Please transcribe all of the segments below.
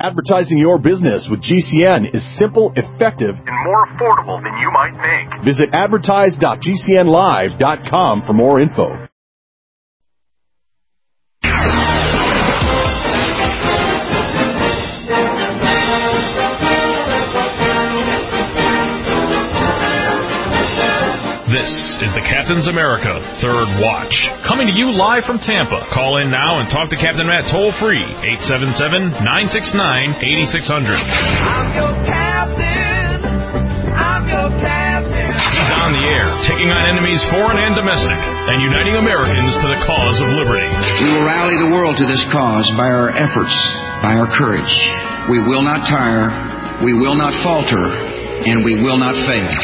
Advertising your business with GCN is simple, effective, and more affordable than you might think. Visit advertise.gcnlive.com for more info. This is the Captain's America Third Watch, coming to you live from Tampa. Call in now and talk to Captain Matt toll-free, 877-969-8600. I'm your captain. I'm your captain. He's on the air, taking on enemies foreign and domestic, and uniting Americans to the cause of liberty. We will rally the world to this cause by our efforts, by our courage. We will not tire, we will not falter, and we will not fail.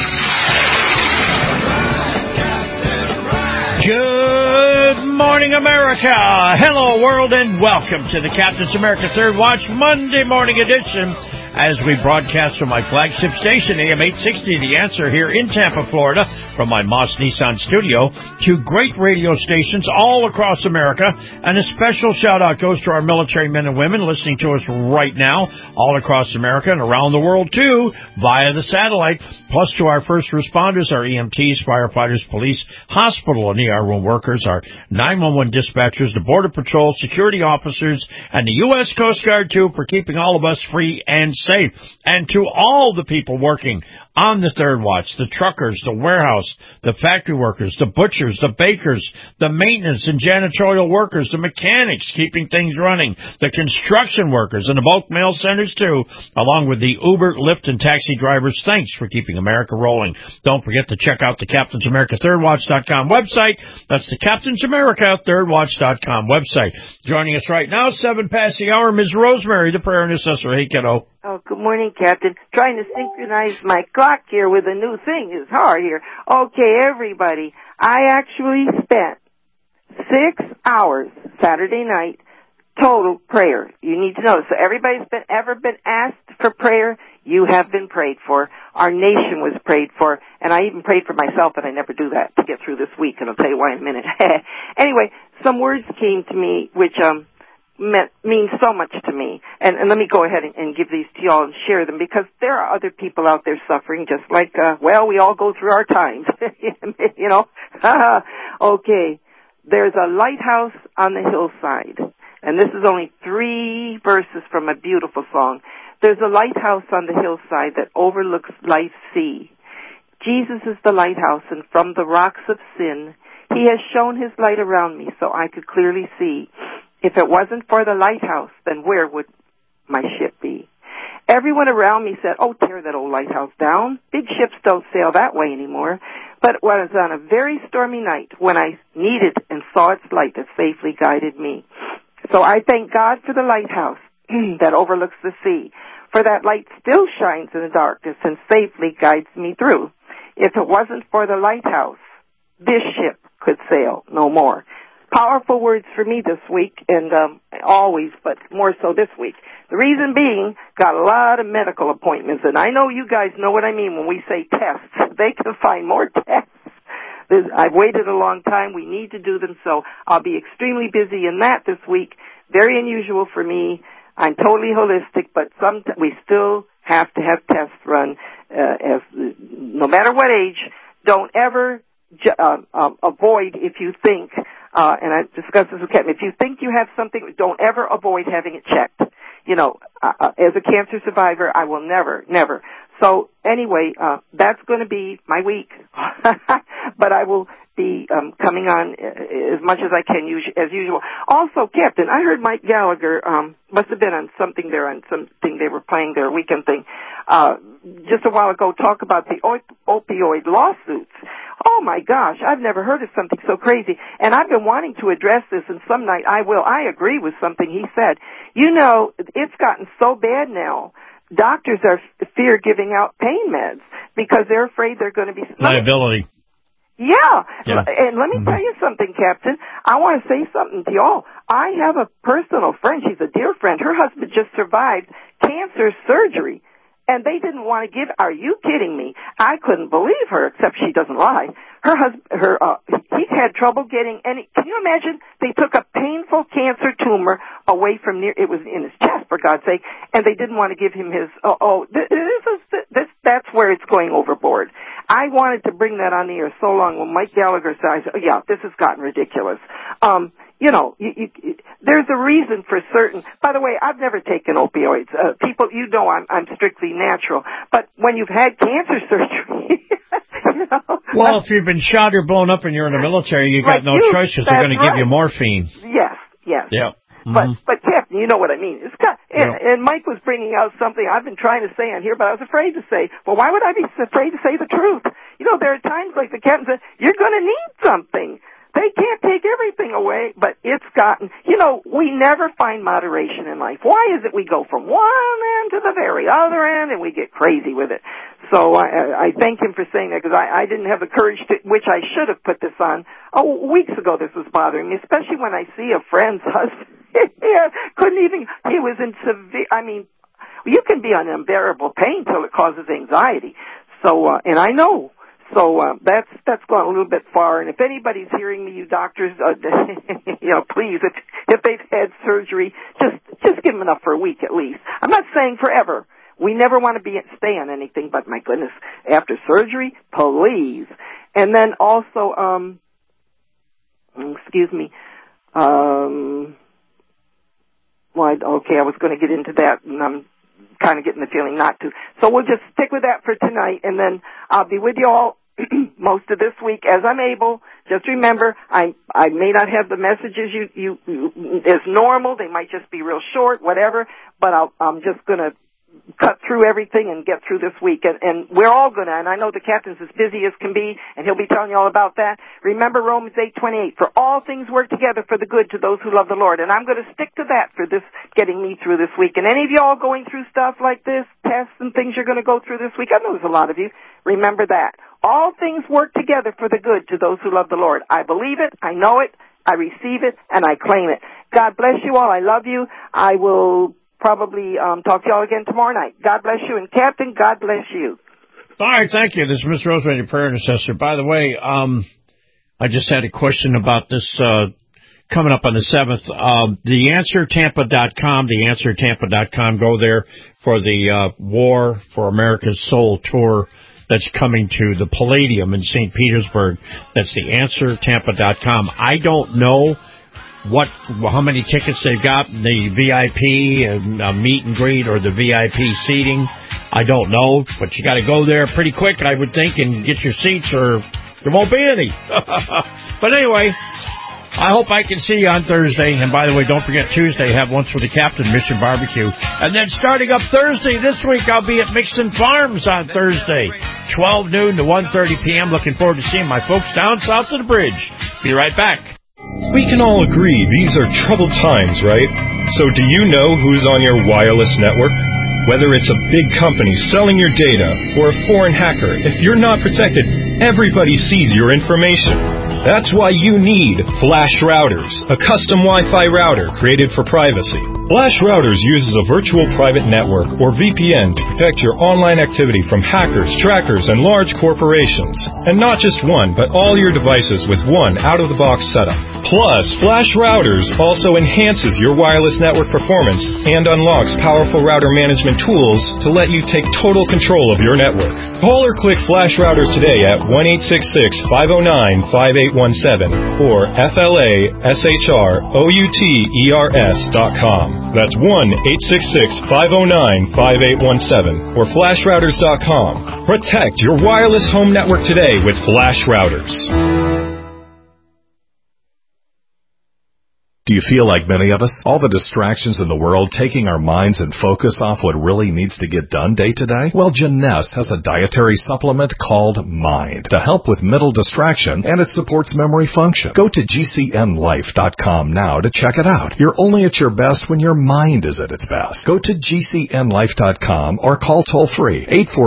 Good morning, America. Hello, world, and welcome to the Captain's America Third Watch Monday morning edition as we broadcast from my flagship station, AM 860, The Answer, here in Tampa, Florida, from my Moss Nissan studio to great radio stations all across America. And a special shout-out goes to our military men and women listening to us right now all across America and around the world, too, via the satellite, plus to our first responders, our EMTs, firefighters, police, hospital and ER room workers, our 911 dispatchers, the Border Patrol, security officers, and the U.S. Coast Guard, too, for keeping all of us free and safe. And to all the people working on the Third Watch, the truckers, the warehouse, the factory workers, the butchers, the bakers, the maintenance and janitorial workers, the mechanics keeping things running, the construction workers, and the bulk mail centers, too, along with the Uber, Lyft, and taxi drivers. Thanks for keeping America rolling. Don't forget to check out the Captain's America ThirdWatch.com website. That's the Captain's America ThirdWatch.com website. Joining us right now, 7 past the hour, Ms. Rosemary, the prayer intercessor. Hey, kiddo. Oh, good morning, Captain. Trying to synchronize my clock here with a new thing is hard here. Okay, everybody. I actually spent 6 hours Saturday night total prayer. You need to know. So everybody's ever been asked for prayer, you have been prayed for. Our nation was prayed for, and I even prayed for myself, but I never do that to get through this week, and I'll tell you why in a minute. Anyway, some words came to me which mean so much to me. And let me go ahead and give these to y'all and share them, because there are other people out there suffering just like, we all go through our times, you know. Okay, there's a lighthouse on the hillside, and this is only 3 verses from a beautiful song. There's a lighthouse on the hillside that overlooks life's sea. Jesus is the lighthouse, and from the rocks of sin, he has shown his light around me so I could clearly see. If it wasn't for the lighthouse, then where would my ship be? Everyone around me said, oh, tear that old lighthouse down. Big ships don't sail that way anymore. But it was on a very stormy night when I needed and saw its light that safely guided me. So I thank God for the lighthouse that overlooks the sea, for that light still shines in the darkness and safely guides me through. If it wasn't for the lighthouse, this ship could sail no more. Powerful words for me this week, and always, but more so this week. The reason being, got a lot of medical appointments, and I know you guys know what I mean when we say tests. They can find more tests. I've waited a long time. We need to do them, so I'll be extremely busy in that this week. Very unusual for me. I'm totally holistic, but we still have to have tests run. No matter what age, don't ever avoid if you think. And I discussed this with Kevin. If you think you have something, don't ever avoid having it checked. You know, as a cancer survivor, I will never. So anyway, that's going to be my week. But I will be coming on as much as I can as usual. Also, Captain, I heard Mike Gallagher must have been on something they were playing their weekend thing just a while ago, talk about the opioid lawsuits. Oh my gosh, I've never heard of something so crazy. And I've been wanting to address this, and some night I will. I agree with something he said. You know, it's gotten so bad now. Doctors are fear giving out pain meds because they're afraid they're going to be liability. Yeah. And let me tell you something, Captain. I want to say something to y'all. I have a personal friend. She's a dear friend. Her husband just survived cancer surgery, and they didn't want to give. Are you kidding me? I couldn't believe her, except she doesn't lie. He's had trouble getting any. Can you imagine? They took a painful cancer tumor away from it was in his chest, for God's sake, and they didn't want to give him his. That's where it's going overboard. I wanted to bring that on the air so long when Mike Gallagher said, "Yeah, this has gotten ridiculous." There's a reason for certain. By the way, I've never taken opioids. People, I'm strictly natural. But when you've had cancer surgery, Well, if you've been shot or blown up and you're in the military, you got no choice because they're going to give you morphine. Yes. Yeah. But Captain, you know what I mean. And Mike was bringing out something I've been trying to say on here, but I was afraid to say. Well, why would I be afraid to say the truth? There are times like the Captain said, you're going to need something. They can't take everything away, but it's gotten, we never find moderation in life. Why is it we go from one end to the very other end and we get crazy with it? So I thank him for saying that because I didn't have the courage to, which I should have put this on. Weeks ago this was bothering me, especially when I see a friend's husband. He was in severe, you can be in unbearable pain till it causes anxiety. So, and I know. So that's gone a little bit far. And if anybody's hearing me, you doctors, please, if they've had surgery, just give them enough for a week at least. I'm not saying forever. We never want to stay on anything, but my goodness, after surgery, please. And then also, excuse me, I was going to get into that, and I'm kind of getting the feeling not to. So we'll just stick with that for tonight, and then I'll be with you all most of this week as I'm able. Just remember, I may not have the messages you as normal. They might just be real short, whatever, but I'm just going to cut through everything and get through this week. And we're all going to, and I know the Captain's as busy as can be, and he'll be telling you all about that. Remember Romans 8:28, for all things work together for the good to those who love the Lord. And I'm going to stick to that for this, getting me through this week. And any of you all going through stuff like this, tests and things you're going to go through this week, I know there's a lot of you, remember that. All things work together for the good to those who love the Lord. I believe it, I know it, I receive it, and I claim it. God bless you all. I love you. I will probably talk to you all again tomorrow night. God bless you. And Captain, God bless you. All right, thank you. This is Miss Rosemary, your prayer intercessor. By the way, I just had a question about this coming up on the 7th. TheAnswerTampa.com, TheAnswerTampa.com. Go there for the War for America's Soul tour that's coming to the Palladium in St. Petersburg. That's TheAnswerTampa.com. I don't know how many tickets they've got, the VIP and meet and greet or the VIP seating. I don't know, but you got to go there pretty quick, I would think, and get your seats or there won't be any. But anyway, I hope I can see you on Thursday. And by the way, don't forget Tuesday, have lunch with the Captain, Mission Barbecue. And then starting up Thursday this week, I'll be at Mixon Farms on Thursday, 12 noon to 1:30 p.m. Looking forward to seeing my folks down south of the bridge. Be right back. We can all agree these are troubled times, right? So do you know who's on your wireless network? Whether it's a big company selling your data or a foreign hacker, if you're not protected, everybody sees your information. That's why you need Flash Routers, a custom Wi-Fi router created for privacy. Flash Routers uses a virtual private network, or VPN, to protect your online activity from hackers, trackers, and large corporations. And not just one, but all your devices with one out-of-the-box setup. Plus, Flash Routers also enhances your wireless network performance and unlocks powerful router management tools to let you take total control of your network. Call or click Flash Routers today at 1-866-509-5817 or FLASHROUTERS.com. That's 1-866-509-5817 or FlashRouters.com. Protect your wireless home network today with Flash Routers. Do you feel like many of us? All the distractions in the world taking our minds and focus off what really needs to get done day to day? Well, Jeunesse has a dietary supplement called Mind to help with mental distraction, and it supports memory function. Go to GCNlife.com now to check it out. You're only at your best when your mind is at its best. Go to GCNlife.com or call toll-free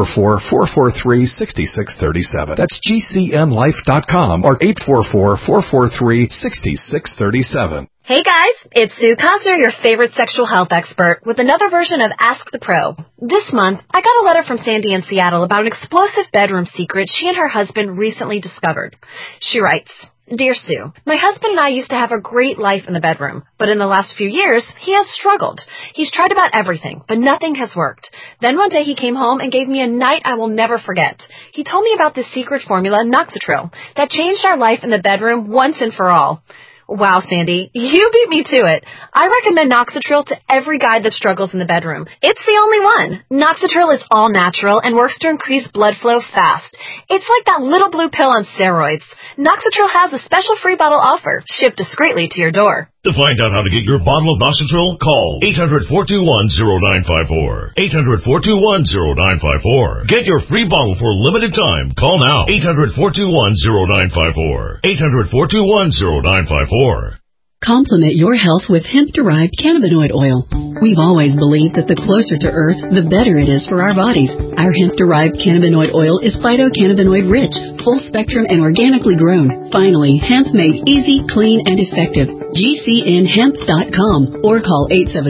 844-443-6637. That's GCNlife.com or 844-443-6637. Hey guys, it's Sue Cosner, your favorite sexual health expert, with another version of Ask the Pro. This month, I got a letter from Sandy in Seattle about an explosive bedroom secret she and her husband recently discovered. She writes, Dear Sue, my husband and I used to have a great life in the bedroom, but in the last few years, he has struggled. He's tried about everything, but nothing has worked. Then one day he came home and gave me a night I will never forget. He told me about this secret formula, Noxitril, that changed our life in the bedroom once and for all. Wow, Sandy, you beat me to it. I recommend Noxitril to every guy that struggles in the bedroom. It's the only one. Noxitril is all natural and works to increase blood flow fast. It's like that little blue pill on steroids. Noxitril has a special free bottle offer, shipped discreetly to your door. To find out how to get your bottle of Noxitril, call 800-421-0954. 800-421-0954. Get your free bottle for a limited time. Call now. 800-421-0954. 800-421-0954. Complement your health with hemp-derived cannabinoid oil. We've always believed that the closer to Earth, the better it is for our bodies. Our hemp-derived cannabinoid oil is phytocannabinoid-rich, full-spectrum, and organically grown. Finally, hemp made easy, clean, and effective. GCNhemp.com or call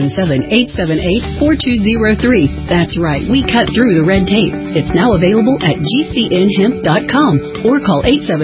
877-878-4203. That's right, we cut through the red tape. It's now available at GCNhemp.com or call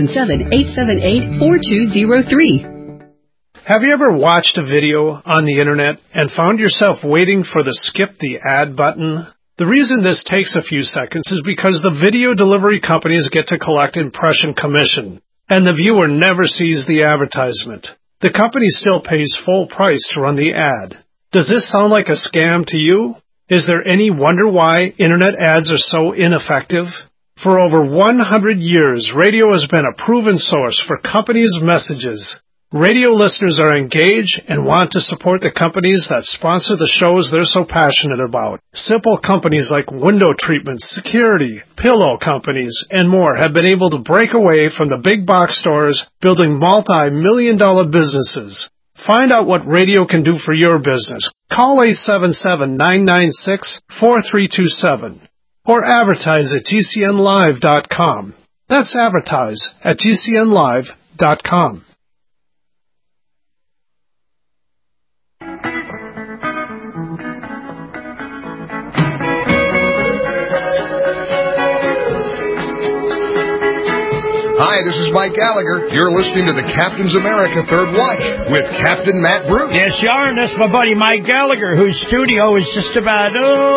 877-878-4203. Have you ever watched a video on the internet and found yourself waiting for the skip the ad button? The reason this takes a few seconds is because the video delivery companies get to collect impression commission, and the viewer never sees the advertisement. The company still pays full price to run the ad. Does this sound like a scam to you? Is there any wonder why internet ads are so ineffective? For over 100 years, radio has been a proven source for companies' messages. Radio listeners are engaged and want to support the companies that sponsor the shows they're so passionate about. Simple companies like window treatments, security, pillow companies, and more have been able to break away from the big box stores, building multi-million-dollar businesses. Find out what radio can do for your business. Call 877-996-4327 or advertise at GCNlive.com. That's advertise at GCNlive.com. Hi, this is Mike Gallagher. You're listening to the Captain's America Third Watch with Captain Matt Bruce. Yes, you are, and that's my buddy Mike Gallagher, whose studio is just about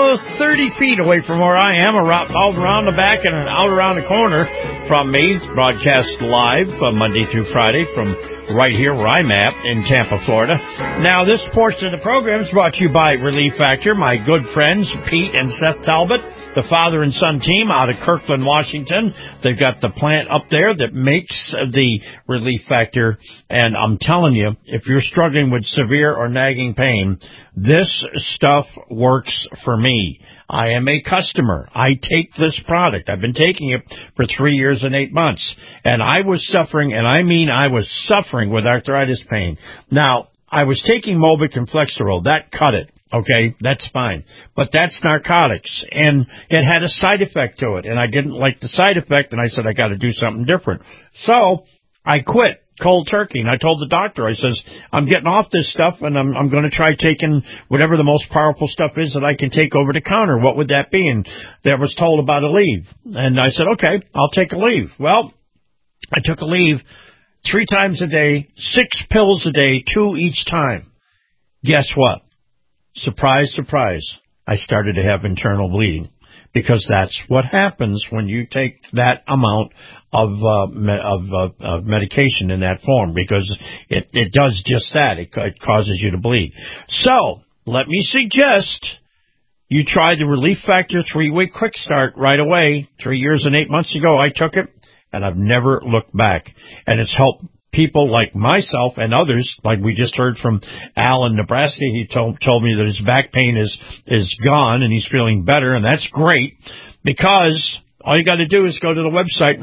30 feet away from where I am, all around the back and out around the corner from me. Broadcast live Monday through Friday from right here where I'm at in Tampa, Florida. Now, this portion of the program is brought to you by Relief Factor, my good friends Pete and Seth Talbot, the father and son team out of Kirkland, Washington. They've got the plant up there that makes the Relief Factor. And I'm telling you, if you're struggling with severe or nagging pain, this stuff works for me. I am a customer. I take this product. I've been taking it for 3 years and 8 months. And I was suffering, and I mean I was suffering with arthritis pain. Now, I was taking Mobic and Flexeril. That cut it. Okay, that's fine. But that's narcotics, and it had a side effect to it, and I didn't like the side effect, and I said, I got to do something different. So I quit cold turkey, and I told the doctor, I says, I'm getting off this stuff, and I'm going to try taking whatever the most powerful stuff is that I can take over the counter. What would that be? And I was told about a leave, and I said, okay, I'll take a leave. Well, I took a leave 3 times a day, 6 pills a day, 2 each time. Guess what? Surprise, surprise, I started to have internal bleeding, because that's what happens when you take that amount of medication in that form, because it does just that. It causes you to bleed. So let me suggest you try the Relief Factor 3-week quick start right away. 3 years and 8 months ago, I took it, and I've never looked back. And it's helped people like myself and others, like we just heard from Al in Nebraska. He told me that his back pain is gone and he's feeling better, and that's great, because all you got to do is go to the website,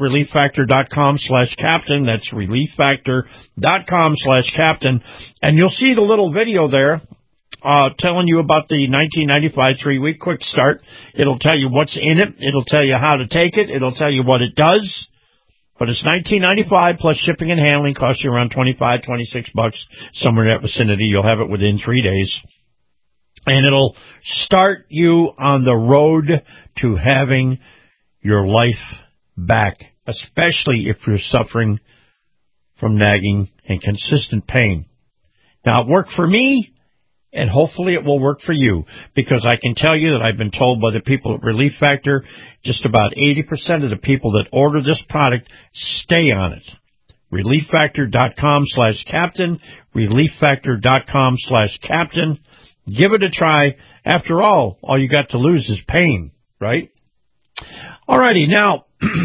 relieffactor.com/captain. That's relieffactor.com/captain, and you'll see the little video there telling you about the 1995 3-week quick start. It'll tell you what's in it. It'll tell you how to take it. It'll tell you what it does. But it's $19.95 plus shipping and handling, costs you around $25, $26, somewhere in that vicinity. You'll have it within 3 days. And it'll start you on the road to having your life back, especially if you're suffering from nagging and consistent pain. Now, it worked for me, and hopefully it will work for you, because I can tell you that I've been told by the people at Relief Factor, just about 80% of the people that order this product stay on it. ReliefFactor.com/captain, ReliefFactor.com/captain. Give it a try. After all you got to lose is pain, right? Alrighty, now,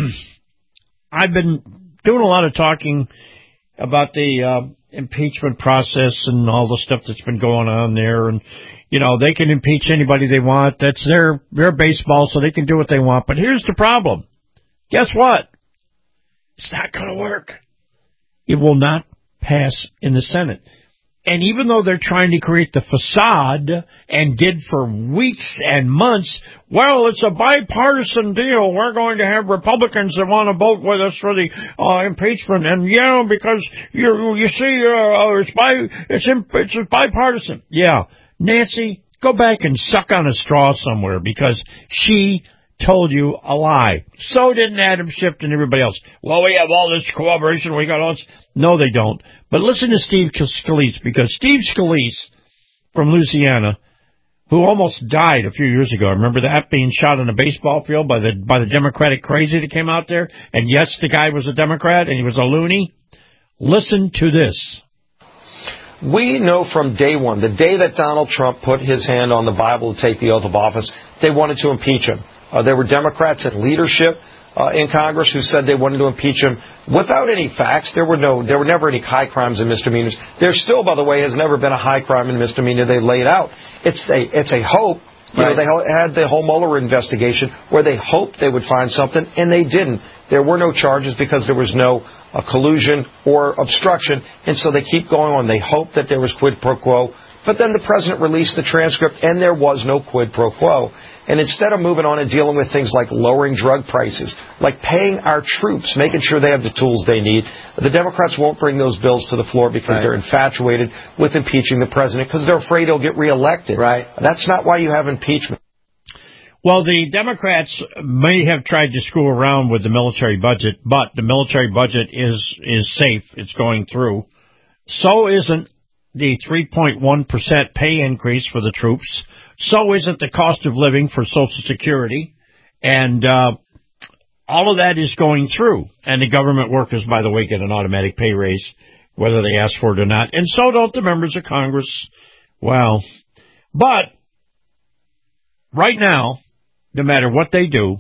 I've been doing a lot of talking about the impeachment process and all the stuff that's been going on there. And, they can impeach anybody they want. That's their baseball, so they can do what they want. But here's the problem. Guess what? It's not going to work. It will not pass in the Senate. And even though they're trying to create the facade, and did for weeks and months, well, it's a bipartisan deal. We're going to have Republicans that want to vote with us for the impeachment. And, because you see, it's bipartisan. Yeah. Nancy, go back and suck on a straw somewhere, because she told you a lie. So didn't Adam Schiff and everybody else. Well, we have all this cooperation. We got all this. No, they don't. But listen to Steve Scalise, because Steve Scalise from Louisiana, who almost died a few years ago. Remember that, being shot on a baseball field by the Democratic crazy that came out there? And yes, the guy was a Democrat and he was a loony. Listen to this. We know from day one, the day that Donald Trump put his hand on the Bible to take the oath of office, they wanted to impeach him. There were Democrats in leadership in Congress who said they wanted to impeach him without any facts. There were never any high crimes and misdemeanors. There still, by the way, has never been a high crime and misdemeanor they laid out. It's a hope. Right. They had the whole Mueller investigation where they hoped they would find something, and they didn't. There were no charges because there was no collusion or obstruction, and so they keep going on. They hope that there was quid pro quo. But then the president released the transcript, and there was no quid pro quo. And instead of moving on and dealing with things like lowering drug prices, like paying our troops, making sure they have the tools they need, the Democrats won't bring those bills to the floor because they're infatuated with impeaching the president because they're afraid he'll get reelected. Right. That's not why you have impeachment. Well, the Democrats may have tried to screw around with the military budget, but the military budget is safe. It's going through. So isn't the 3.1% pay increase for the troops. So isn't the cost of living for Social Security. And all of that is going through. And the government workers, by the way, get an automatic pay raise, whether they ask for it or not. And so don't the members of Congress. Well, but right now, no matter what they do,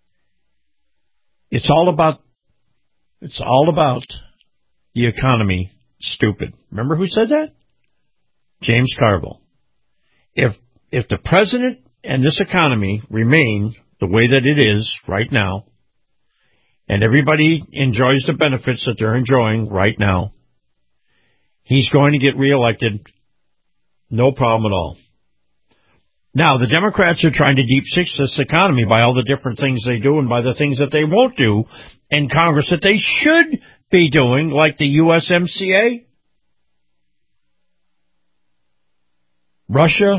it's all about the economy, stupid. Remember who said that? James Carville. If the president and this economy remain the way that it is right now, and everybody enjoys the benefits that they're enjoying right now, he's going to get reelected, no problem at all. Now, the Democrats are trying to deep six this economy by all the different things they do and by the things that they won't do in Congress that they should be doing, like the USMCA, Russia,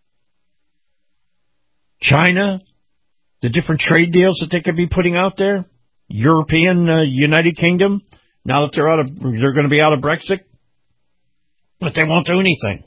China, the different trade deals that they could be putting out there, European United Kingdom, now that they're going to be out of Brexit, but they won't do anything.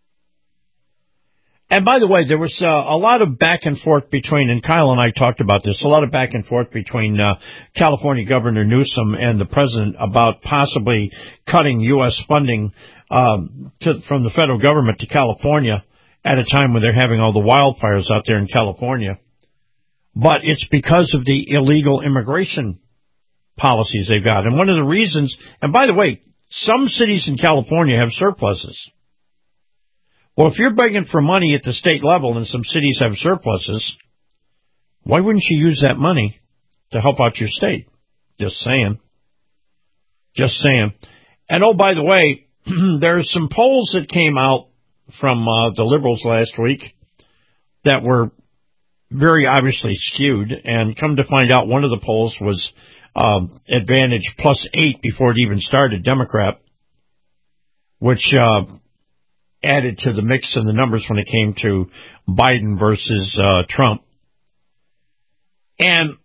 And by the way, there was a lot of back and forth between, and Kyle and I talked about this, a lot of back and forth between California Governor Newsom and the president about possibly cutting U.S. funding from the federal government to California at a time when they're having all the wildfires out there in California. But it's because of the illegal immigration policies they've got. And one of the reasons, and by the way, some cities in California have surpluses. Well, if you're begging for money at the state level and some cities have surpluses, why wouldn't you use that money to help out your state? Just saying. Just saying. And oh, by the way, there's some polls that came out from the liberals last week that were very obviously skewed, and come to find out one of the polls was advantage +8 before it even started, Democrat, which added to the mix in the numbers when it came to Biden versus Trump. And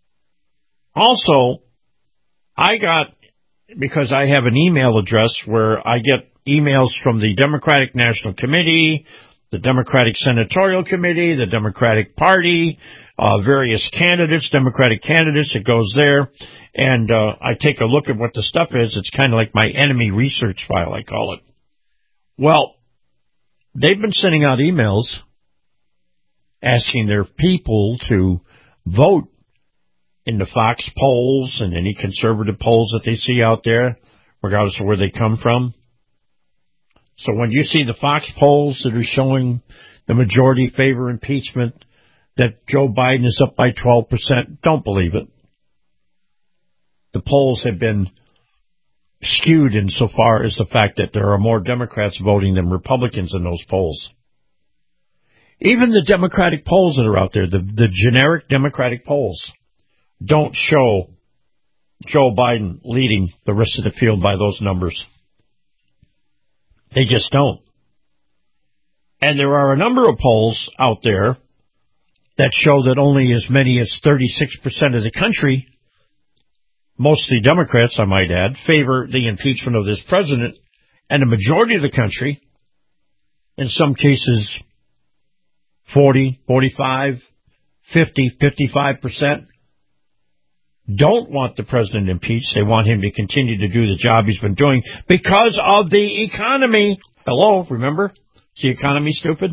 also, I got, because I have an email address where I get emails from the Democratic National Committee, the Democratic Senatorial Committee, the Democratic Party, various candidates, Democratic candidates, it goes there, and I take a look at what the stuff is. It's kind of like my enemy research file, I call it. Well, they've been sending out emails asking their people to vote in the Fox polls and any conservative polls that they see out there, regardless of where they come from. So when you see the Fox polls that are showing the majority favor impeachment, that Joe Biden is up by 12%, don't believe it. The polls have been skewed insofar as the fact that there are more Democrats voting than Republicans in those polls. Even the Democratic polls that are out there, the generic Democratic polls, don't show Joe Biden leading the rest of the field by those numbers. They just don't. And there are a number of polls out there that show that only as many as 36% of the country, mostly Democrats, I might add, favor the impeachment of this president, and the majority of the country, in some cases 40, 45, 50, 55%, don't want the president impeached. They want him to continue to do the job he's been doing because of the economy. Hello, remember? Is the economy stupid?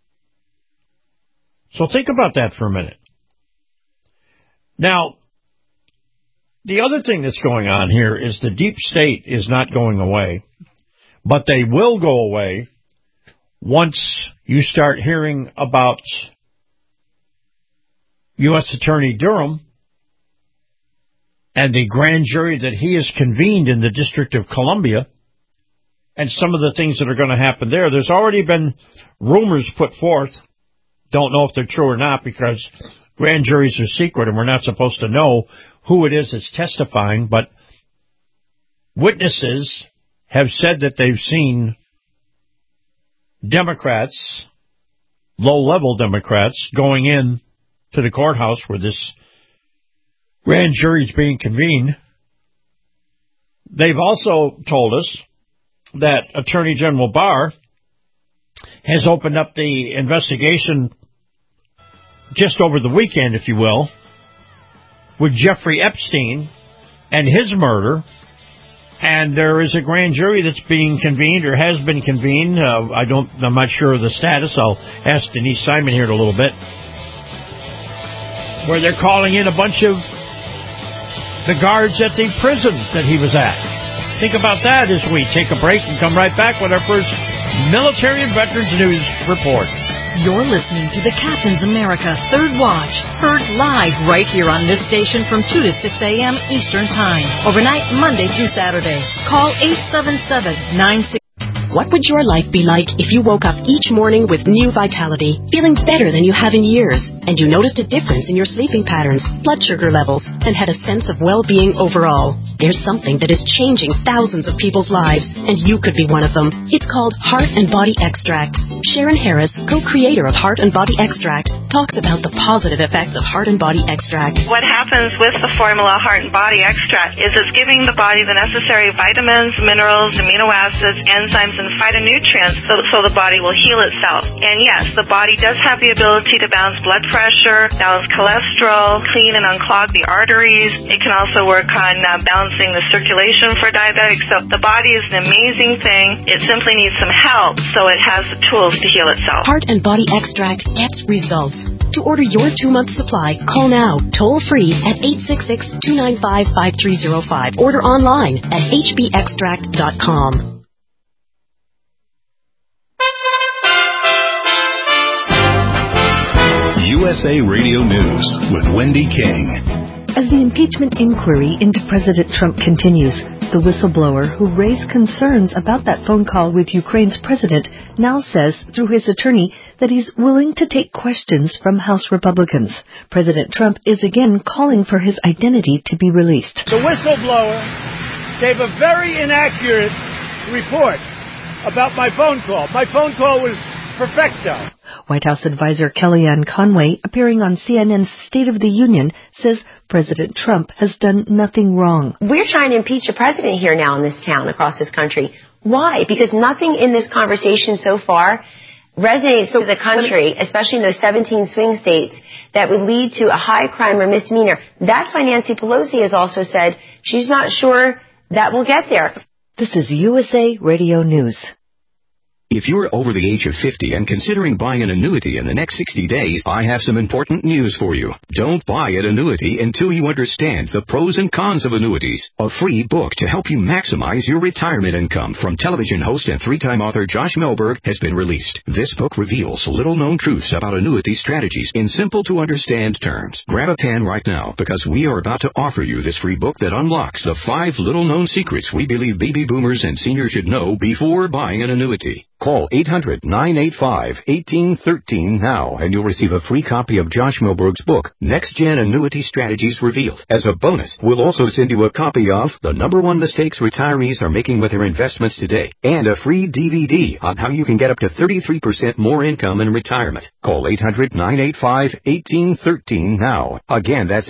So think about that for a minute. Now, the other thing that's going on here is the deep state is not going away, but they will go away once you start hearing about U.S. Attorney Durham and the grand jury that he has convened in the District of Columbia, and some of the things that are going to happen there. There's already been rumors put forth. Don't know if they're true or not, because grand juries are secret and we're not supposed to know who it is that's testifying, but witnesses have said that they've seen Democrats, low-level Democrats, going in to the courthouse where this grand jury is being convened. They've also told us that Attorney General Barr has opened up the investigation just over the weekend, if you will, with Jeffrey Epstein and his murder. And there is a grand jury that's being convened or has been convened. I'm not sure of the status. I'll ask Denise Simon here in a little bit, where they're calling in a bunch of the guards at the prison that he was at. Think about that as we take a break and come right back with our first Military and Veterans News Report. You're listening to the Captain's America Third Watch, heard live right here on this station from 2 to 6 a.m. Eastern Time, overnight Monday through Saturday. Call 877-96... What would your life be like if you woke up each morning with new vitality, feeling better than you have in years, and you noticed a difference in your sleeping patterns, blood sugar levels, and had a sense of well-being overall? There's something that is changing thousands of people's lives, and you could be one of them. It's called Heart and Body Extract. Sharon Harris, co-creator of Heart and Body Extract, talks about the positive effects of Heart and Body Extract. What happens with the formula Heart and Body Extract is it's giving the body the necessary vitamins, minerals, amino acids, enzymes, and phytonutrients so the body will heal itself. And yes, the body does have the ability to balance blood pressure, balance cholesterol, clean and unclog the arteries. It can also work on balancing the circulation for diabetics. So the body is an amazing thing. It simply needs some help so it has the tools to heal itself. Heart and Body Extract gets results. To order your 2-month supply, call now, toll-free at 866-295-5305. Order online at hbextract.com. USA Radio News with Wendy King. As the impeachment inquiry into President Trump continues, The whistleblower who raised concerns about that phone call with Ukraine's president now says through his attorney that he's willing to take questions from House Republicans. President Trump is again calling for his identity to be released. The whistleblower gave a very inaccurate report about my phone call. My phone call was perfecto. White House advisor Kellyanne Conway, appearing on CNN's State of the Union, says President Trump has done nothing wrong. We're trying to impeach a president here now in this town, across this country. Why? Because nothing in this conversation so far resonates with the country, especially in those 17 swing states, that would lead to a high crime or misdemeanor. That's why Nancy Pelosi has also said she's not sure that will get there. This is USA Radio News. If you're over the age of 50 and considering buying an annuity in the next 60 days, I have some important news for you. Don't buy an annuity until you understand the pros and cons of annuities. A free book to help you maximize your retirement income from television host and three-time author Josh Melberg has been released. This book reveals little-known truths about annuity strategies in simple-to-understand terms. Grab a pen right now, because we are about to offer you this free book that unlocks the 5 little-known secrets we believe baby boomers and seniors should know before buying an annuity. Call 800-985-1813 now, and you'll receive a free copy of Josh Melberg's book, Next Gen Annuity Strategies Revealed. As a bonus, we'll also send you a copy of The #1 Mistakes Retirees Are Making with Their Investments Today, and a free DVD on how you can get up to 33% more income in retirement. Call 800-985-1813 now. Again, that's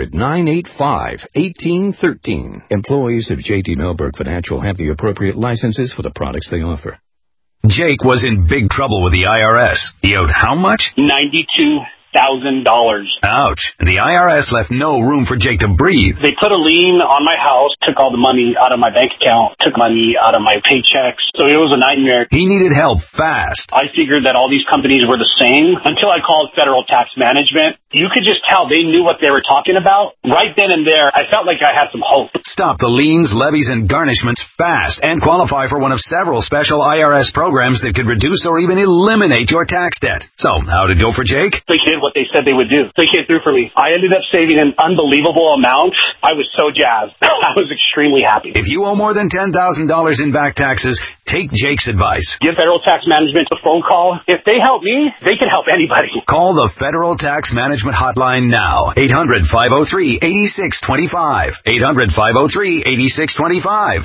800-985-1813. Employees of J.D. Melberg Financial have the appropriate licenses for the products they offer. Jake was in big trouble with the IRS. He owed how much? $92,000. Ouch. And the IRS left no room for Jake to breathe. They put a lien on my house, took all the money out of my bank account, took money out of my paychecks. So it was a nightmare. He needed help fast. I figured that all these companies were the same until I called Federal Tax Management. You could just tell they knew what they were talking about. Right then and there, I felt like I had some hope. Stop the liens, levies, and garnishments fast and qualify for one of several special IRS programs that could reduce or even eliminate your tax debt. So, how'd it go for Jake? They did what they said they would do. They came through for me. I ended up saving an unbelievable amount. I was so jazzed. I was extremely happy. If you owe more than $10,000 in back taxes, take Jake's advice. Give Federal Tax Management a phone call. If they help me, they can help anybody. Call the Federal Tax Management hotline now. 800-503-8625. 800-503-8625.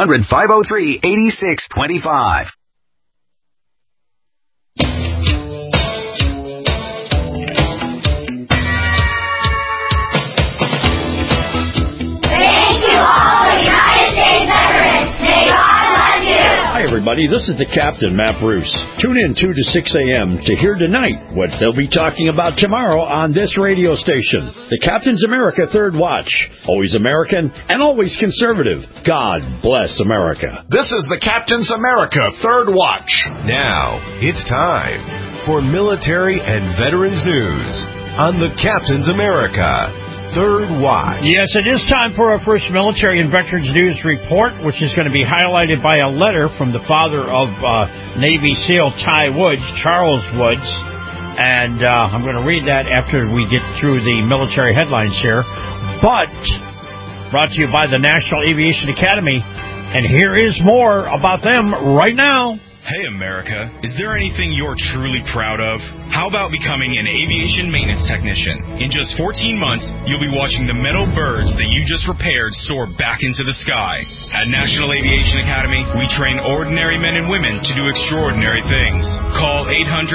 800-503-8625. Hi, everybody. This is the Captain, Matt Bruce. Tune in 2 to 6 a.m. to hear tonight what they'll be talking about tomorrow on this radio station. The Captain's America Third Watch. Always American and always conservative. God bless America. This is the Captain's America Third Watch. Now, it's time for military and veterans news on the Captain's America Third Watch. Yes, it is time for our first military and veterans news report, which is going to be highlighted by a letter from the father of Navy SEAL Ty Woods, Charles Woods. And I'm going to read that after we get through the military headlines here. But brought to you by the National Aviation Academy. And here is more about them right now. Hey, America, is there anything you're truly proud of? How about becoming an aviation maintenance technician? In just 14 months, you'll be watching the metal birds that you just repaired soar back into the sky. At National Aviation Academy, we train ordinary men and women to do extraordinary things. Call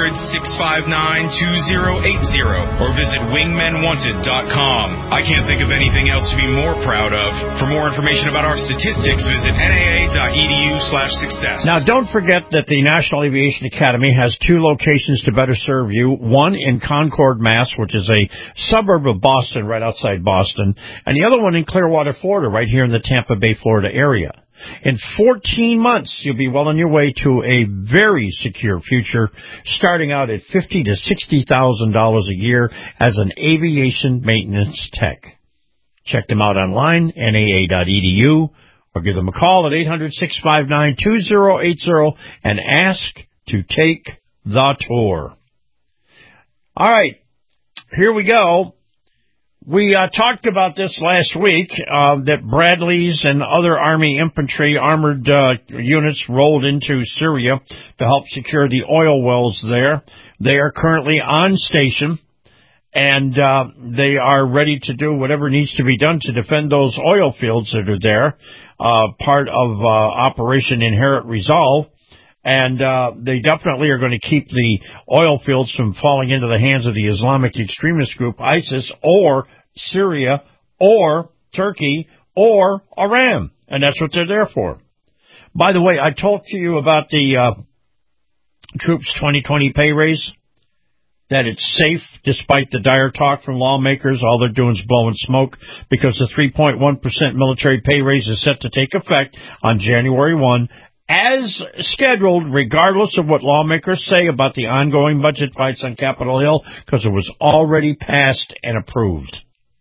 800-659-2080 or visit wingmenwanted.com. I can't think of anything else to be more proud of. For more information about our statistics, visit naa.edu/success. Now, don't forget that the National Aviation Academy has 2 locations to better serve you. One in Concord, Mass., which is a suburb of Boston, right outside Boston, and the other one in Clearwater, Florida, right here in the Tampa Bay, Florida area. In 14 months, you'll be well on your way to a very secure future, starting out at $50,000 to $60,000 a year as an aviation maintenance tech. Check them out online, naa.edu. Or give them a call at 800-659-2080 and ask to take the tour. All right, here we go. We talked about this last week, that Bradleys and other Army infantry armored units rolled into Syria to help secure the oil wells there. They are currently on station, and they are ready to do whatever needs to be done to defend those oil fields that are there, part of Operation Inherent Resolve. And they definitely are going to keep the oil fields from falling into the hands of the Islamic extremist group ISIS or Syria or Turkey or Iran. And that's what they're there for. By the way, I talked to you about the troops' 2020 pay raise, that it's safe despite the dire talk from lawmakers. All they're doing is blowing smoke because the 3.1% military pay raise is set to take effect on January 1. As scheduled, regardless of what lawmakers say about the ongoing budget fights on Capitol Hill, because it was already passed and approved.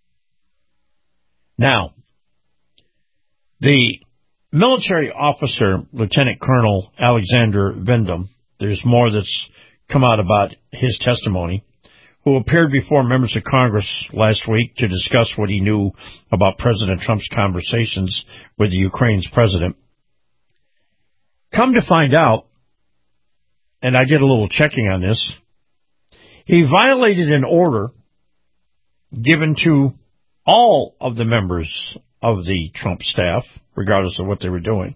Now, the military officer, Lieutenant Colonel Alexander Vindom, there's more that's come out about his testimony, who appeared before members of Congress last week to discuss what he knew about President Trump's conversations with the Ukraine's president. Come to find out, and I did a little checking on this, he violated an order given to all of the members of the Trump staff, regardless of what they were doing,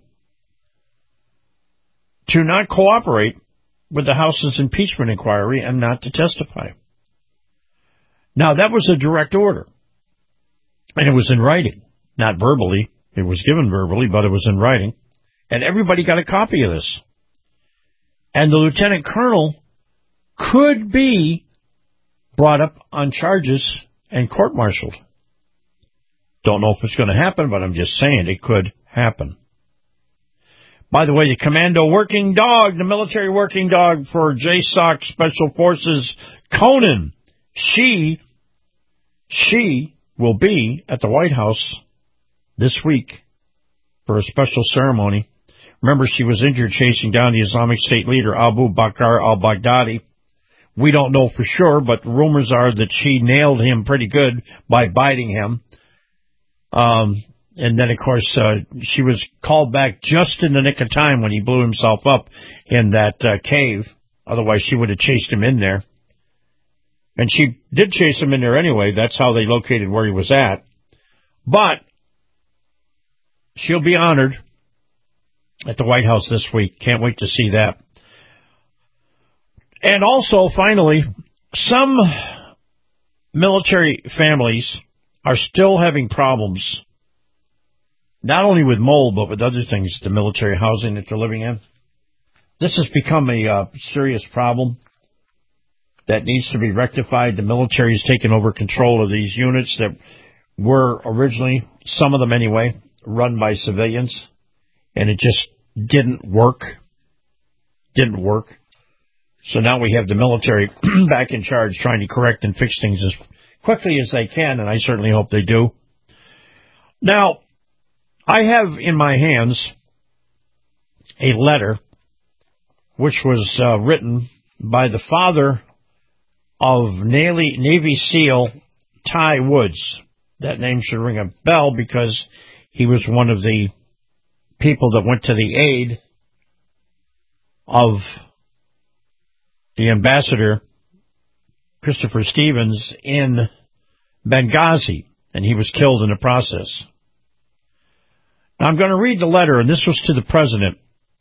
to not cooperate with the House's impeachment inquiry and not to testify. Now, that was a direct order, and it was in writing, not verbally. It was given verbally, but it was in writing. And everybody got a copy of this. And the lieutenant colonel could be brought up on charges and court-martialed. Don't know if it's going to happen, but I'm just saying it could happen. By the way, the commando working dog, the military working dog for JSOC Special Forces, Conan, she will be at the White House this week for a special ceremony. Remember, she was injured chasing down the Islamic State leader Abu Bakr al-Baghdadi. We don't know for sure, but rumors are that she nailed him pretty good by biting him. And then, of course, she was called back just in the nick of time when he blew himself up in that cave. Otherwise, she would have chased him in there. And she did chase him in there anyway. That's how they located where he was at. But she'll be honored at the White House this week. Can't wait to see that. And also, finally, some military families are still having problems, not only with mold, but with other things, the military housing that they're living in. This has become a serious problem that needs to be rectified. The military has taken over control of these units that were originally, some of them anyway, run by civilians. And it just didn't work. So now we have the military back in charge trying to correct and fix things as quickly as they can, and I certainly hope they do. Now, I have in my hands a letter which was written by the father of Navy SEAL Ty Woods. That name should ring a bell because he was one of the people that went to the aid of the ambassador, Christopher Stevens, in Benghazi, and he was killed in the process. Now, I'm going to read the letter, and this was to the President.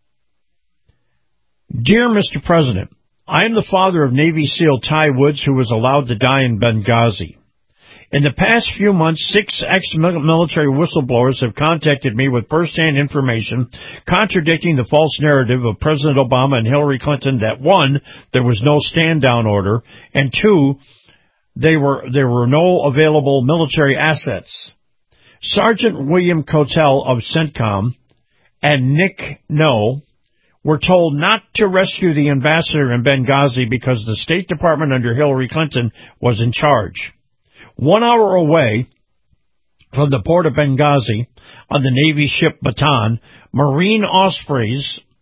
Dear Mr. President, I am the father of Navy SEAL Ty Woods, who was allowed to die in Benghazi. In the past few months, 6 ex-military whistleblowers have contacted me with first-hand information contradicting the false narrative of President Obama and Hillary Clinton that 1, there was no stand-down order, and 2, there were no available military assets. Sergeant William Cotel of CENTCOM and Nick No were told not to rescue the ambassador in Benghazi because the State Department under Hillary Clinton was in charge. 1 hour away from the port of Benghazi on the Navy ship Bataan, Marine Ospreys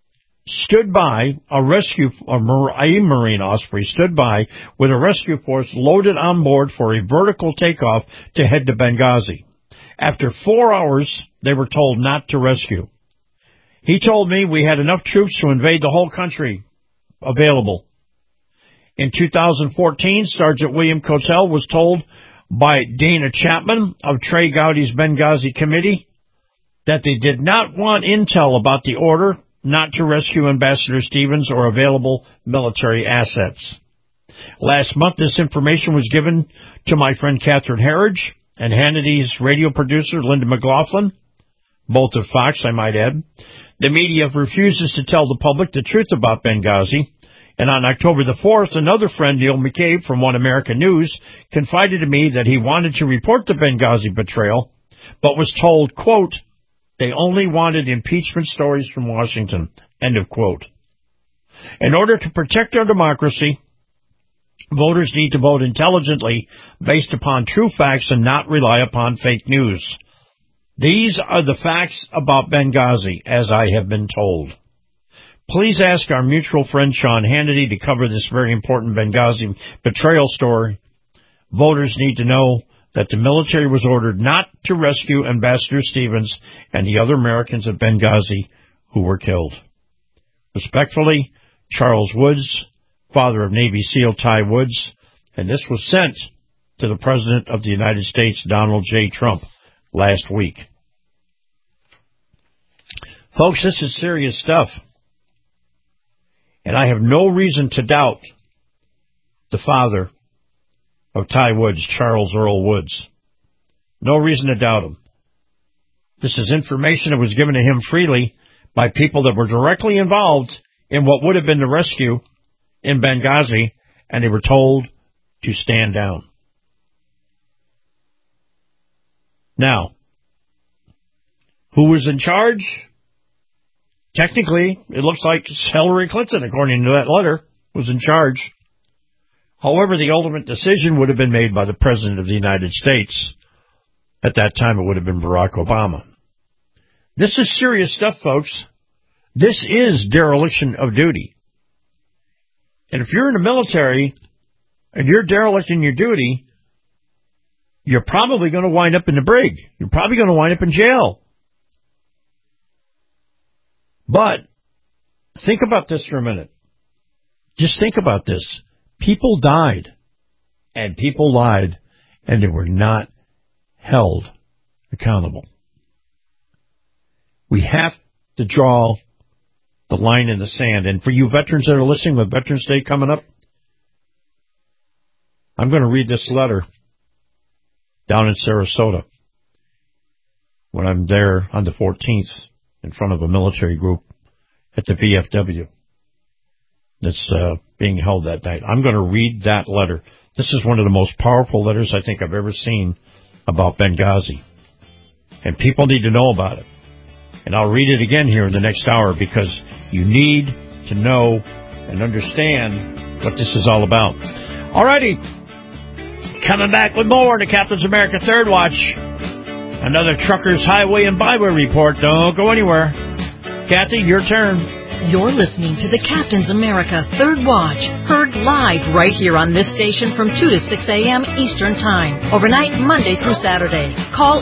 stood by, a Marine Osprey stood by with a rescue force loaded on board for a vertical takeoff to head to Benghazi. After 4 hours, they were told not to rescue. He told me we had enough troops to invade the whole country available. In 2014, Sergeant William Cotel was told by Dana Chapman of Trey Gowdy's Benghazi Committee that they did not want intel about the order not to rescue Ambassador Stevens or available military assets. Last month, this information was given to my friend Catherine Herridge and Hannity's radio producer, Linda McLaughlin, both of Fox, I might add. The media refuses to tell the public the truth about Benghazi, and on October the 4th, another friend, Neil McCabe from One American News, confided to me that he wanted to report the Benghazi betrayal, but was told, quote, they only wanted impeachment stories from Washington, end of quote. In order to protect our democracy, voters need to vote intelligently based upon true facts and not rely upon fake news. These are the facts about Benghazi, as I have been told. Please ask our mutual friend Sean Hannity to cover this very important Benghazi betrayal story. Voters need to know that the military was ordered not to rescue Ambassador Stevens and the other Americans at Benghazi who were killed. Respectfully, Charles Woods, father of Navy SEAL Ty Woods, and this was sent to the President of the United States, Donald J. Trump, last week. Folks, this is serious stuff. And I have no reason to doubt the father of Ty Woods, Charles Earl Woods. No reason to doubt him. This is information that was given to him freely by people that were directly involved in what would have been the rescue in Benghazi, and they were told to stand down. Now, who was in charge? Technically, it looks like Hillary Clinton, according to that letter, was in charge. However, the ultimate decision would have been made by the President of the United States. At that time, it would have been Barack Obama. This is serious stuff, folks. This is dereliction of duty. And if you're in the military and you're derelict in your duty, you're probably going to wind up in the brig. You're probably going to wind up in jail. But think about this for a minute. Just think about this. People died and people lied and they were not held accountable. We have to draw the line in the sand. And for you veterans that are listening with Veterans Day coming up, I'm going to read this letter down in Sarasota when I'm there on the 14th in front of a military group at the VFW that's being held that night. I'm going to read that letter. This is one of the most powerful letters I think I've ever seen about Benghazi. And people need to know about it. And I'll read it again here in the next hour because you need to know and understand what this is all about. Alrighty. Coming back with more of the Captain's America Third Watch. Another Truckers Highway and Byway report. Don't go anywhere. Kathy, your turn. You're listening to the Captain's America Third Watch, heard live right here on this station from 2 to 6 a.m. Eastern Time, overnight Monday through Saturday. Call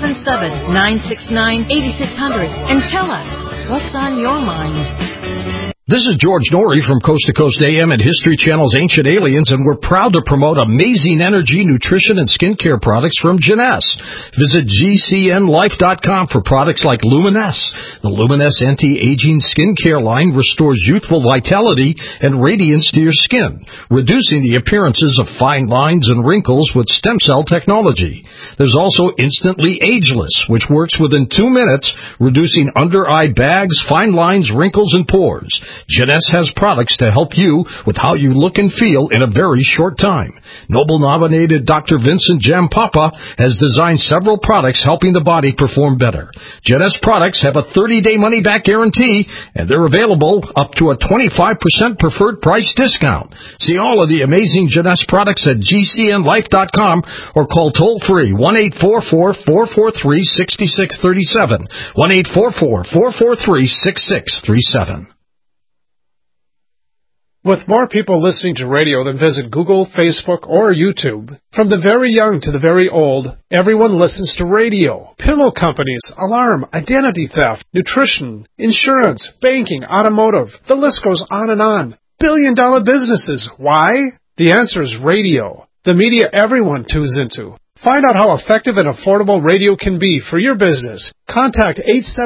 877-969-8600 and tell us what's on your mind. This is George Norrie from Coast to Coast AM and History Channel's Ancient Aliens, and we're proud to promote amazing energy, nutrition, and skincare products from Jeunesse. Visit GCNLife.com for products like Luminesce. The Luminesce anti-aging skincare line restores youthful vitality and radiance to your skin, reducing the appearances of fine lines and wrinkles with stem cell technology. There's also Instantly Ageless, which works within 2 minutes, reducing under-eye bags, fine lines, wrinkles, and pores. Jeunesse has products to help you with how you look and feel in a very short time. Nobel-nominated Dr. Vincent Jampapa has designed several products helping the body perform better. Jeunesse products have a 30-day money-back guarantee, and they're available up to a 25% preferred price discount. See all of the amazing Jeunesse products at GCNLife.com or call toll-free 1-844-443-6637, 1-844-443-6637. With more people listening to radio than visit Google, Facebook, or YouTube, from the very young to the very old, everyone listens to radio. Pillow companies, alarm, identity theft, nutrition, insurance, banking, automotive. The list goes on and on. Billion-dollar businesses. Why? The answer is radio. The media everyone tunes into. Find out how effective and affordable radio can be for your business. Contact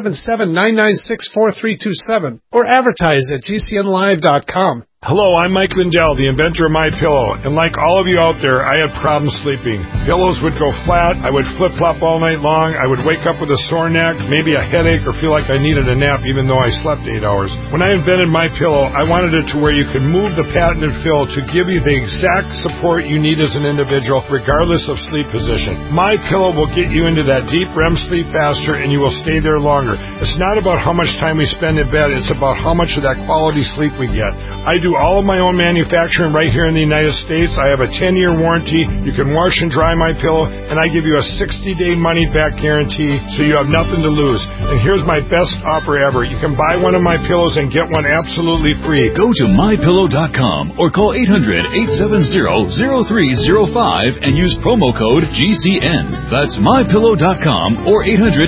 877-996-4327 or advertise at gcnlive.com. Hello, I'm Mike Lindell, the inventor of MyPillow, and like all of you out there, I had problems sleeping. Pillows would go flat, I would flip-flop all night long, I would wake up with a sore neck, maybe a headache, or feel like I needed a nap even though I slept 8 hours. When I invented MyPillow, I wanted it to where you could move the patented fill to give you the exact support you need as an individual, regardless of sleep position. MyPillow will get you into that deep REM sleep faster, and you will stay there longer. It's not about how much time we spend in bed, it's about how much of that quality sleep we get. I do all of my own manufacturing right here in the United States. I have a 10-year warranty. You can wash and dry my pillow, and I give you a 60-day money-back guarantee, so you have nothing to lose. And here's my best offer ever. You can buy one of my pillows and get one absolutely free. Go to mypillow.com or call 800-870-0305 and use promo code GCN. That's mypillow.com or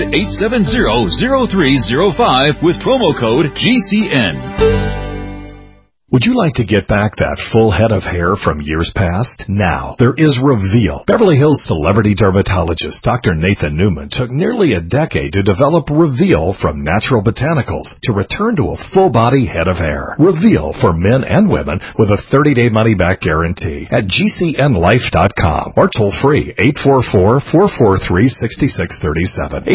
800-870-0305 with promo code GCN. Would you like to get back that full head of hair from years past? Now, there is Reveal. Beverly Hills celebrity dermatologist Dr. Nathan Newman took nearly a decade to develop Reveal from natural botanicals to return to a full-body head of hair. Reveal for men and women with a 30-day money-back guarantee at GCNlife.com or toll-free 844-443-6637.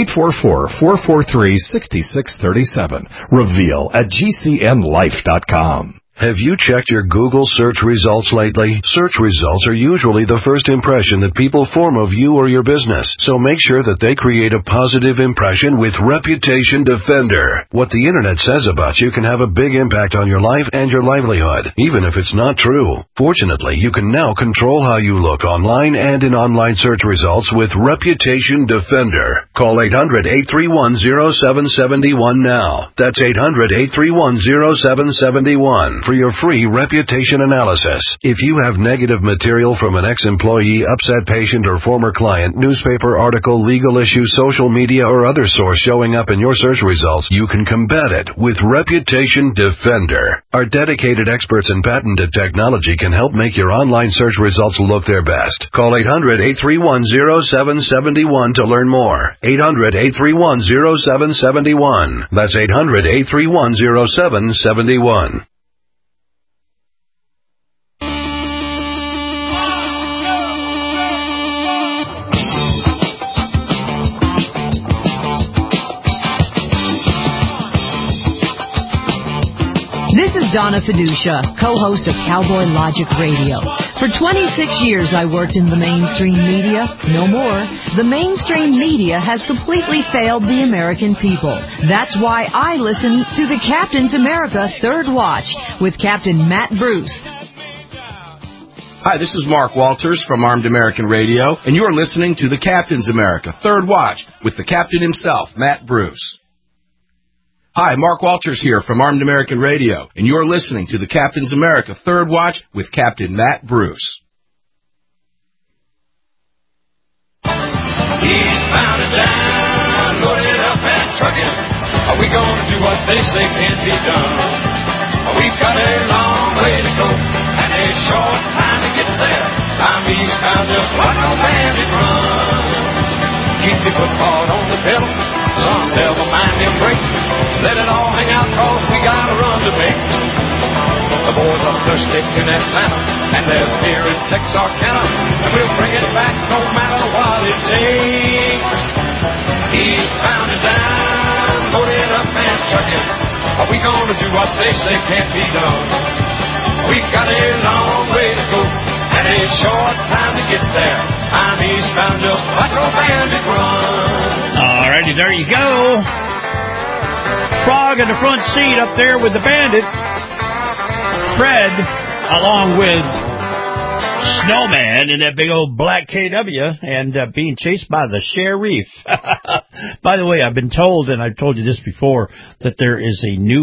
844-443-6637. Reveal at GCNlife.com. Have you checked your Google search results lately? Search results are usually the first impression that people form of you or your business, so make sure that they create a positive impression with Reputation Defender. What the internet says about you can have a big impact on your life and your livelihood, even if it's not true. Fortunately, you can now control how you look online and in online search results with Reputation Defender. Call 800-831-0771 now. That's 800-831-0771. For your free reputation analysis. If you have negative material from an ex-employee, upset patient, or former client, newspaper article, legal issue, social media, or other source showing up in your search results, you can combat it with Reputation Defender. Our dedicated experts in patented technology can help make your online search results look their best. Call 800-831-0771 to learn more. 800-831-0771. That's 800-831-0771. This is Donna Fiducia, co-host of Cowboy Logic Radio. For 26 years I worked in the mainstream media. No more. The mainstream media has completely failed the American people. That's why I listen to the Captain's America Third Watch with Captain Matt Bruce. Hi, this is Mark Walters from Armed American Radio, and you're listening to the Captain's America Third Watch with the Captain himself, Matt Bruce. Hi, Mark Walters here from Armed American Radio, and you're listening to the Captain's America Third Watch with Captain Matt Bruce. Eastbound and down, loaded up and trucking. Are we going to do what they say can't be done? We've got a long way to go and a short time to get there. I'm eastbound just like a bandit run. Keep your foot hard on the pedal, some devil mind them brakes. Let it all hang out, cause we got a run to make. The boys are thirsty in Atlanta, and there's beer in Texarkana, and we'll bring it back no matter what it takes. Eastbound and down, loaded up and trucking. Are we gonna do what they say can't be done? We've got a long way to go, and a short time to get there. I'm eastbound just like a bandit run. Alrighty, there you go. Frog in the front seat up there with the bandit. Fred, along with Snowman in that big old black KW, and being chased by the sheriff. By the way, I've been told, and I've told you this before, that there is a new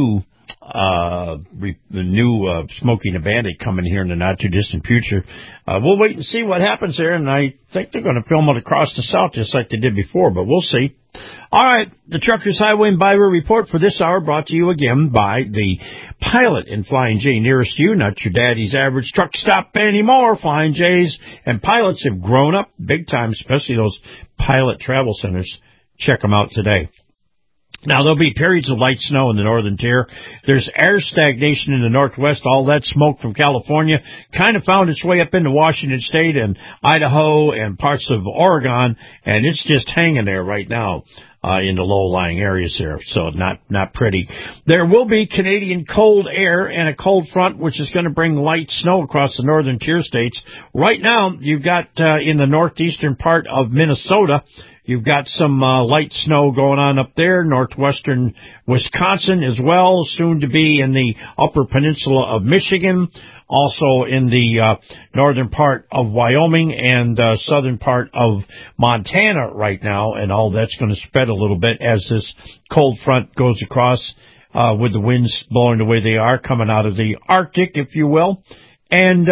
new Smokey and the Bandit coming here in the not-too-distant future. We'll wait and see what happens there, and I think they're going to film it across the South just like they did before, but we'll see. All right, the Truckers Highway and Byway Report for this hour brought to you again by the Pilot and Flying J nearest you, not your daddy's average truck stop anymore. Flying J's and Pilots have grown up big time, especially those Pilot travel centers. Check them out today. Now, there'll be periods of light snow in the northern tier. There's air stagnation in the northwest. All that smoke from California kind of found its way up into Washington State and Idaho and parts of Oregon, and it's just hanging there right now in the low-lying areas there, so not pretty. There will be Canadian cold air and a cold front, which is going to bring light snow across the northern tier states. Right now, you've got in the northeastern part of Minnesota, you've got some light snow going on up there, northwestern Wisconsin as well, soon to be in the upper peninsula of Michigan, also in the northern part of Wyoming and southern part of Montana right now, and all that's going to spread a little bit as this cold front goes across with the winds blowing the way they are, coming out of the Arctic, if you will. And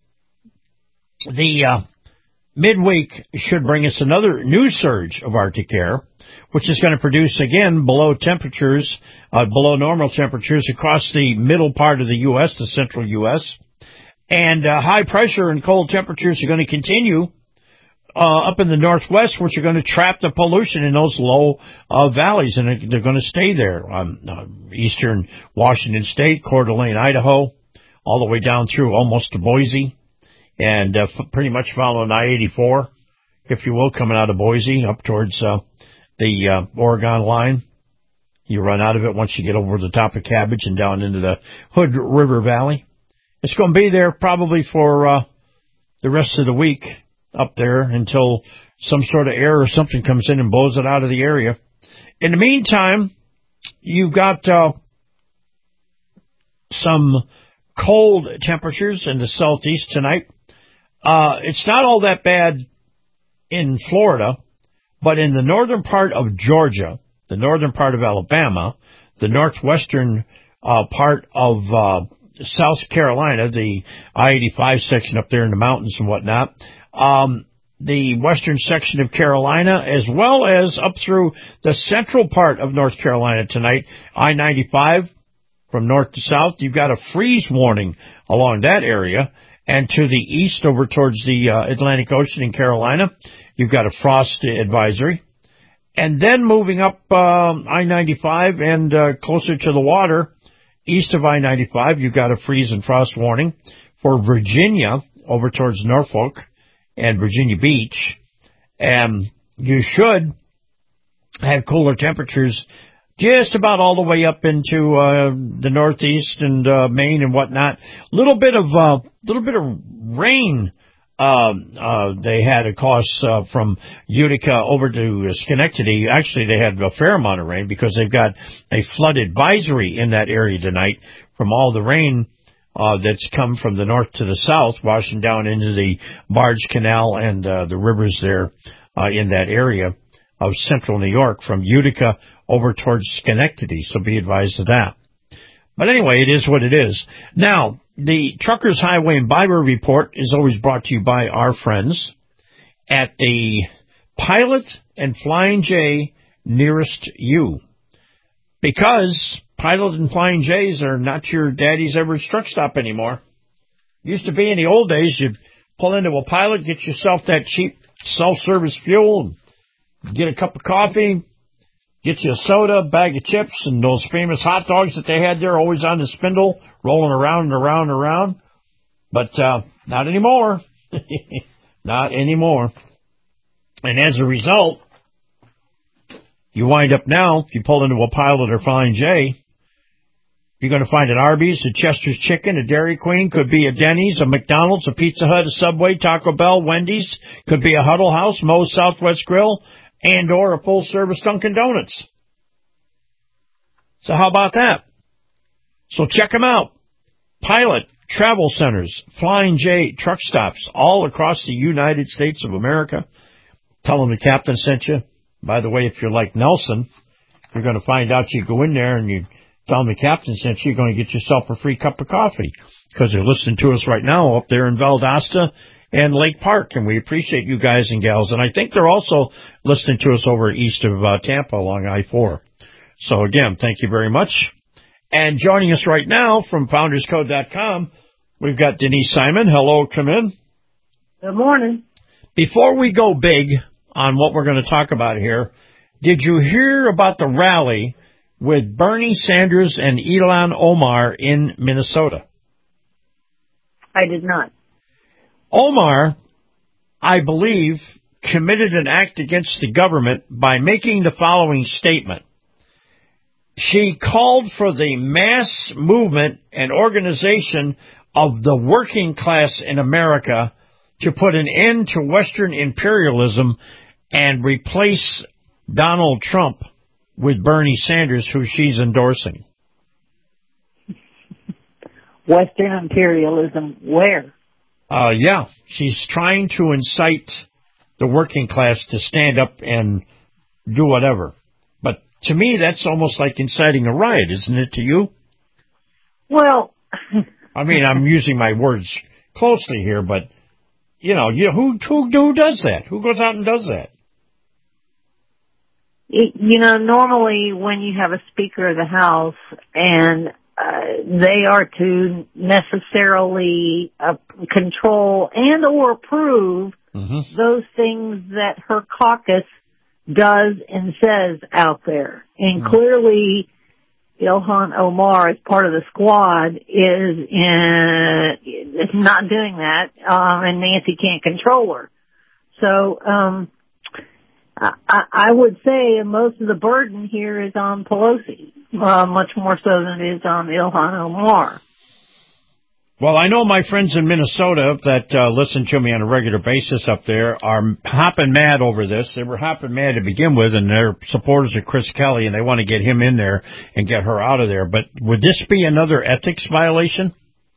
the midweek should bring us another new surge of Arctic air, which is going to produce, again, below normal temperatures across the middle part of the U.S., the central U.S., and high pressure and cold temperatures are going to continue up in the northwest, which are going to trap the pollution in those low valleys, and they're going to stay there on eastern Washington State, Coeur d'Alene, Idaho, all the way down through almost to Boise, and pretty much following I-84, if you will, coming out of Boise up towards the Oregon line. You run out of it once you get over the top of Cabbage and down into the Hood River Valley. It's going to be there probably for the rest of the week up there until some sort of air or something comes in and blows it out of the area. In the meantime, you've got some cold temperatures in the southeast tonight. It's not all that bad in Florida, but in the northern part of Georgia, the northern part of Alabama, the northwestern part of South Carolina, the I-85 section up there in the mountains and whatnot, the western section of Carolina, as well as up through the central part of North Carolina tonight, I-95 from north to south, you've got a freeze warning along that area. And to the east over towards the Atlantic Ocean in Carolina, you've got a frost advisory. And then moving up I-95 and closer to the water, east of I-95, you've got a freeze and frost warning for Virginia over towards Norfolk and Virginia Beach. And you should have cooler temperatures just about all the way up into the northeast and Maine and whatnot. Little bit of rain they had across from Utica over to Schenectady. Actually, they had a fair amount of rain because they've got a flood advisory in that area tonight from all the rain that's come from the north to the south, washing down into the Barge Canal and the rivers there in that area of central New York from Utica over towards Schenectady, so be advised of that. But anyway, it is what it is. Now, the Truckers Highway and Byway Report is always brought to you by our friends at the Pilot and Flying J nearest you. Because Pilot and Flying J's are not your daddy's average truck stop anymore. Used to be in the old days, you'd pull into a Pilot, get yourself that cheap self-service fuel, and get a cup of coffee, get you a soda, bag of chips, and those famous hot dogs that they had there, always on the spindle, rolling around and around and around. But not anymore. Not anymore. And as a result, you wind up now, if you pull into a Pilot or Flying J, you're going to find an Arby's, a Chester's Chicken, a Dairy Queen, could be a Denny's, a McDonald's, a Pizza Hut, a Subway, Taco Bell, Wendy's, could be a Huddle House, Moe's Southwest Grill, and or a full-service Dunkin' Donuts. So how about that? So check them out. Pilot, travel centers, Flying J truck stops all across the United States of America. Tell them the captain sent you. By the way, if you're like Nelson, you're going to find out you go in there and you tell them the captain sent you, you're going to get yourself a free cup of coffee, because they're listening to us right now up there in Valdosta and Lake Park, and we appreciate you guys and gals. And I think they're also listening to us over east of Tampa along I-4. So, again, thank you very much. And joining us right now from FoundersCode.com, we've got Denise Simon. Hello, come in. Good morning. Before we go big on what we're going to talk about here, did you hear about the rally with Bernie Sanders and Ilhan Omar in Minnesota? I did not. Omar, I believe, committed an act against the government by making the following statement. She called for the mass movement and organization of the working class in America to put an end to Western imperialism and replace Donald Trump with Bernie Sanders, who she's endorsing. Western imperialism where? Yeah, she's trying to incite the working class to stand up and do whatever. But to me, that's almost like inciting a riot, isn't it to you? Well, I mean, I'm using my words closely here, but, you know, who does that? Who goes out and does that? You know, normally when you have a Speaker of the House and they are to necessarily control and or approve those things that her caucus does and says out there. And clearly, Ilhan Omar, as part of the squad, is not doing that, and Nancy can't control her. So, I would say most of the burden here is on Pelosi, much more so than it is on Ilhan Omar. Well, I know my friends in Minnesota that listen to me on a regular basis up there are hopping mad over this. They were hopping mad to begin with, and they're supporters of Chris Kelly, and they want to get him in there and get her out of there. But would this be another ethics violation?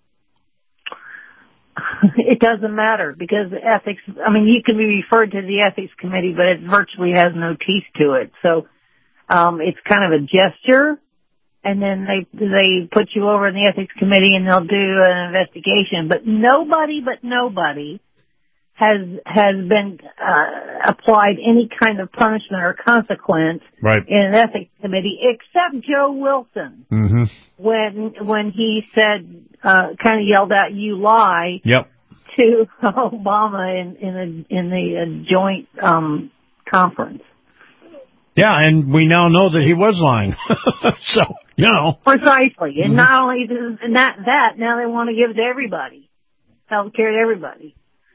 It doesn't matter, because ethics, I mean, you can be referred to the ethics committee, but it virtually has no teeth to it. So, it's kind of a gesture, and then they put you over in the ethics committee and they'll do an investigation. But nobody has been, applied any kind of punishment or consequence in an ethics committee, except Joe Wilson. Mm-hmm. When he said, kind of yelled out, "You lie," to Obama in the joint conference. Yeah, and we now know that he was lying. So, you know. Precisely. And not only that, now they want to give it to everybody. Health care to everybody.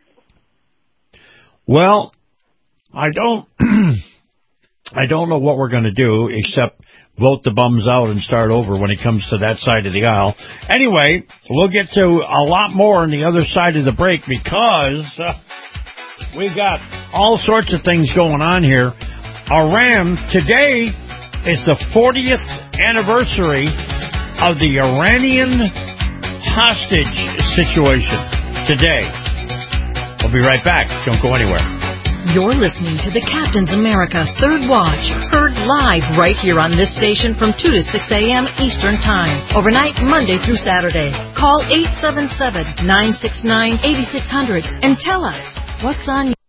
Well, I don't know what we're going to do except vote the bums out and start over when it comes to that side of the aisle. Anyway, we'll get to a lot more on the other side of the break, because we've got all sorts of things going on here. Iran, today is the 40th anniversary of the Iranian hostage situation. Today. We'll be right back. Don't go anywhere. You're listening to the Captain's America Third Watch, heard live right here on this station from 2 to 6 a.m. Eastern Time, overnight Monday through Saturday. Call 877-969-8600 and tell us what's on your...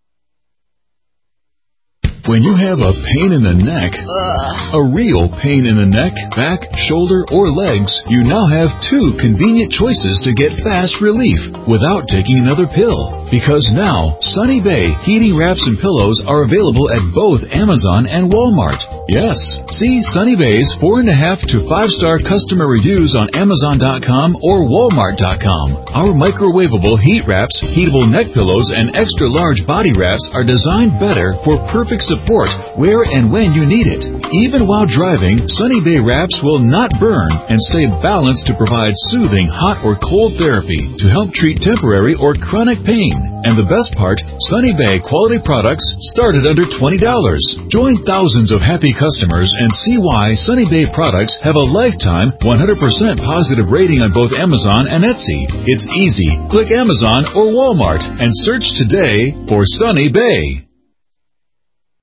When you have a pain in the neck, a real pain in the neck, back, shoulder, or legs, you now have two convenient choices to get fast relief without taking another pill. Because now, Sunny Bay heating wraps and pillows are available at both Amazon and Walmart. Yes, see Sunny Bay's 4.5 to 5-star customer reviews on Amazon.com or Walmart.com. Our microwavable heat wraps, heatable neck pillows, and extra large body wraps are designed better for perfect support where and when you need it. Even while driving, Sunny Bay wraps will not burn and stay balanced to provide soothing hot or cold therapy to help treat temporary or chronic pain. And the best part, Sunny Bay quality products start at under $20. Join thousands of happy customers and see why Sunny Bay products have a lifetime 100% positive rating on both Amazon and Etsy. It's easy. Click Amazon or Walmart and search today for Sunny Bay.